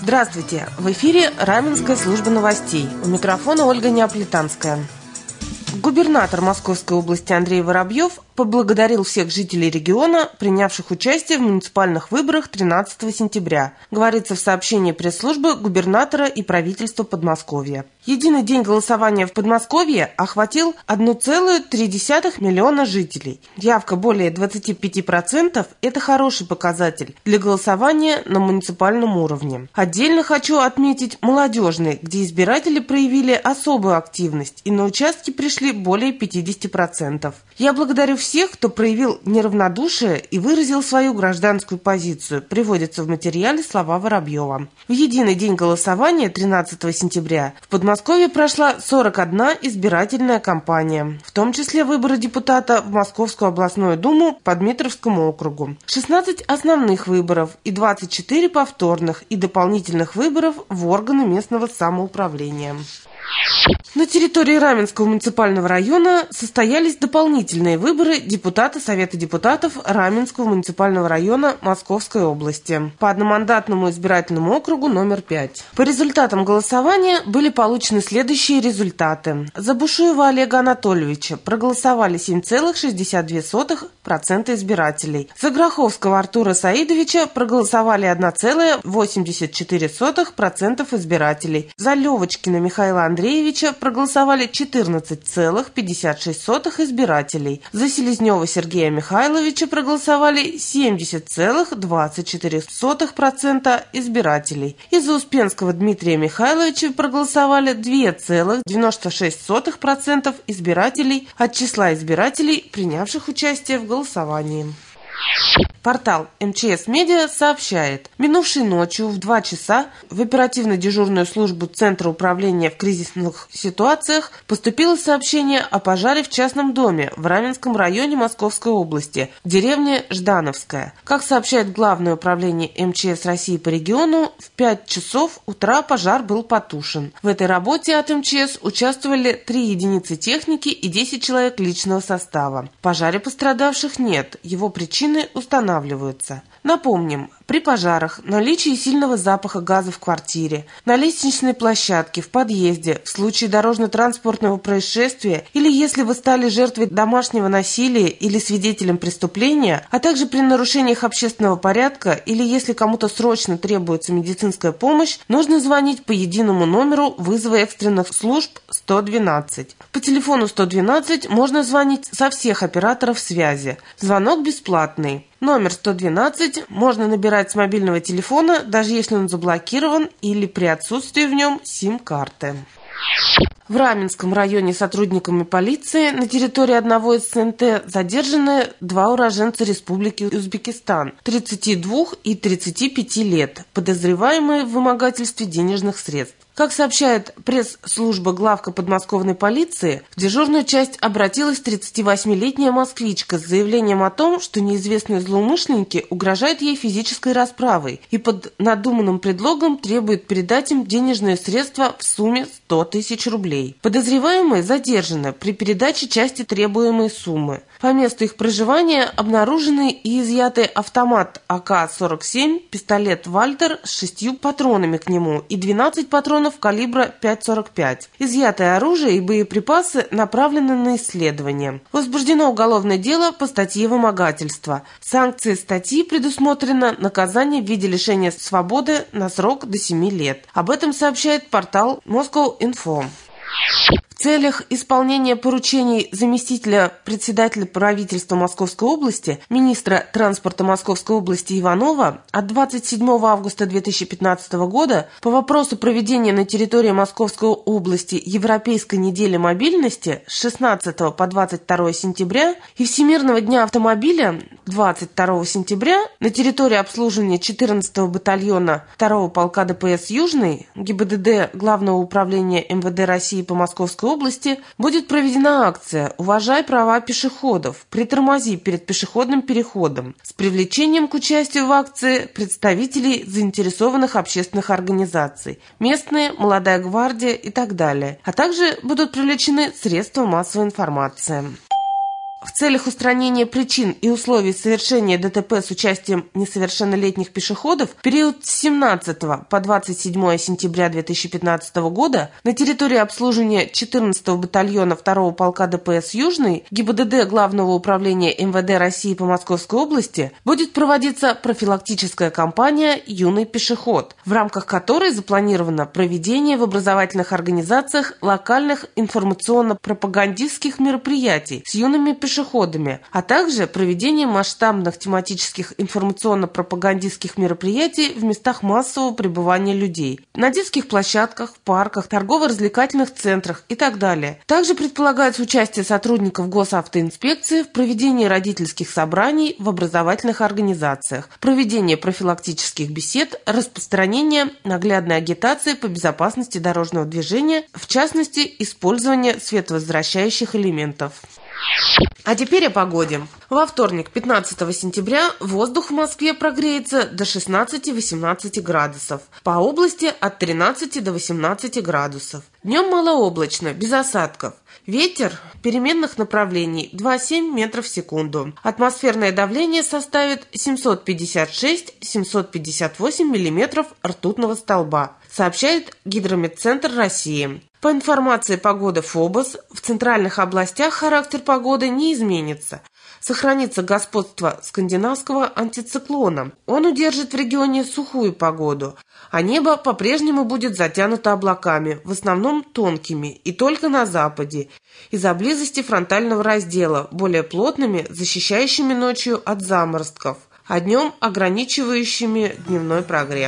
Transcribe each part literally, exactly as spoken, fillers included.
Здравствуйте! В эфире Раменская служба новостей. У микрофона Ольга Неаполитанская. Губернатор Московской области Андрей Воробьев поблагодарил всех жителей региона, принявших участие в муниципальных выборах тринадцатого сентября, говорится в сообщении пресс-службы губернатора и правительства Подмосковья. Единый день голосования в Подмосковье охватил одна целая три десятых миллиона жителей. Явка более двадцати пяти процентов – это хороший показатель для голосования на муниципальном уровне. Отдельно хочу отметить молодежный, где избиратели проявили особую активность и на участки пришли более пятидесяти процентов. Я благодарю всех, кто проявил неравнодушие и выразил свою гражданскую позицию, приводится в материале слова Воробьева. В единый день голосования тринадцатого сентября в Подмосковье прошла сорок одна избирательная кампания, в том числе выборы депутата в Московскую областную думу по Дмитровскому округу, шестнадцать основных выборов и двадцать четыре повторных и дополнительных выборов в органы местного самоуправления. На территории Раменского муниципального района состоялись дополнительные выборы депутата Совета депутатов Раменского муниципального района Московской области по одномандатному избирательному округу номер пять. По результатам голосования были получены следующие результаты. За Бушуева Олега Анатольевича проголосовали семь целых шестьдесят две сотых процента избирателей. За Гроховского Артура Саидовича проголосовали одна целая восемьдесят четыре сотых процента избирателей. За Левочкина Михаила Андреевича проголосовали четырнадцать целых пятьдесят шесть сотых избирателей. За Селезнева Сергея Михайловича проголосовали семьдесят целых двадцать четыре сотых процента избирателей. И за Успенского Дмитрия Михайловича проголосовали два целых девяносто шесть сотых процента избирателей от числа избирателей, принявших участие в голосовании. Портал эм че эс Медиа сообщает, минувшей ночью в два часа в оперативно-дежурную службу Центра управления в кризисных ситуациях поступило сообщение о пожаре в частном доме в Раменском районе Московской области, в деревне Ждановская. Как сообщает Главное управление эм че эс России по региону, в пять часов утра пожар был потушен. В этой работе от эм че эс участвовали три единицы техники и десять человек личного состава. В пожаре пострадавших нет, его причины устанавливаются. Напомним, при пожарах, наличии сильного запаха газа в квартире, на лестничной площадке, в подъезде, в случае дорожно-транспортного происшествия или если вы стали жертвой домашнего насилия или свидетелем преступления, а также при нарушениях общественного порядка или если кому-то срочно требуется медицинская помощь, нужно звонить по единому номеру вызова экстренных служб сто двенадцать. По телефону сто двенадцать можно звонить со всех операторов связи. Звонок бесплатный. Номер сто двенадцать можно набирать с мобильного телефона, даже если он заблокирован или при отсутствии в нем сим-карты. В Раменском районе сотрудниками полиции на территории одного из эс эн тэ задержаны два уроженца Республики Узбекистан тридцати двух и тридцати пяти лет, подозреваемые в вымогательстве денежных средств. Как сообщает пресс-служба главка подмосковной полиции, в дежурную часть обратилась тридцативосьмилетняя москвичка с заявлением о том, что неизвестные злоумышленники угрожают ей физической расправой и под надуманным предлогом требуют передать им денежные средства в сумме сто тысяч рублей. Подозреваемые задержаны при передаче части требуемой суммы. По месту их проживания обнаружены и изъяты автомат а ка сорок семь, пистолет Вальтер с шестью патронами к нему и двенадцать патронов калибра пять сорок пять. Изъятое оружие и боеприпасы направлены на исследование. Возбуждено уголовное дело по статье вымогательства. Санкцией статьи предусмотрено наказание в виде лишения свободы на срок до семи лет. Об этом сообщает портал Moscow.Info. В целях исполнения поручений заместителя председателя правительства Московской области, министра транспорта Московской области Иванова от двадцать седьмого августа две тысячи пятнадцатого года по вопросу проведения на территории Московской области Европейской недели мобильности с шестнадцатого по двадцать второе сентября и Всемирного дня автомобиля двадцать второго сентября на территории обслуживания четырнадцатого батальона второго полка дэ пэ эс Южный гэ бэ дэ дэ Главного управления эм вэ дэ России по Московской области будет проведена акция «Уважай права пешеходов. Притормози перед пешеходным переходом» с привлечением к участию в акции представителей заинтересованных общественных организаций, местные, молодая гвардия и так далее, а также будут привлечены средства массовой информации. В целях устранения причин и условий совершения ДТП с участием несовершеннолетних пешеходов в период с семнадцатого по двадцать седьмое сентября две тысячи пятнадцатого года на территории обслуживания четырнадцатого батальона второго полка ДПС «Южный» ГИБДД Главного управления МВД России по Московской области будет проводиться профилактическая кампания «Юный пешеход», в рамках которой запланировано проведение в образовательных организациях локальных информационно-пропагандистских мероприятий с юными пешеходами, пешеходами, а также проведение масштабных тематических информационно-пропагандистских мероприятий в местах массового пребывания людей, на детских площадках, в парках, торгово-развлекательных центрах и так далее. Также предполагается участие сотрудников госавтоинспекции в проведении родительских собраний в образовательных организациях, проведение профилактических бесед, распространение наглядной агитации по безопасности дорожного движения, в частности, использование световозвращающих элементов. А теперь о погоде. Во вторник, пятнадцатого сентября, воздух в Москве прогреется до шестнадцати-восемнадцати градусов. По области от тринадцати до восемнадцати градусов. Днем малооблачно, без осадков. Ветер переменных направлений два целых семь десятых метров в секунду. Атмосферное давление составит семьсот пятьдесят шесть - семьсот пятьдесят восемь миллиметров ртутного столба, сообщает Гидрометцентр России. По информации погоды ФОБОС, в центральных областях характер погоды не изменится. Сохранится господство скандинавского антициклона. Он удержит в регионе сухую погоду, а небо по-прежнему будет затянуто облаками, в основном тонкими, и только на западе, из-за близости фронтального раздела, более плотными, защищающими ночью от заморозков, а днем ограничивающими дневной прогрев.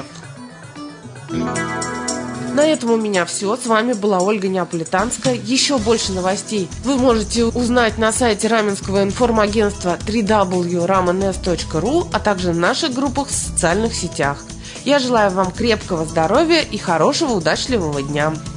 На этом у меня все. С вами была Ольга Неаполитанская. Еще больше новостей вы можете узнать на сайте Раменского информагентства дабл ю дабл ю дабл ю точка рамэнэс точка ру, а также в наших группах в социальных сетях. Я желаю вам крепкого здоровья и хорошего удачливого дня.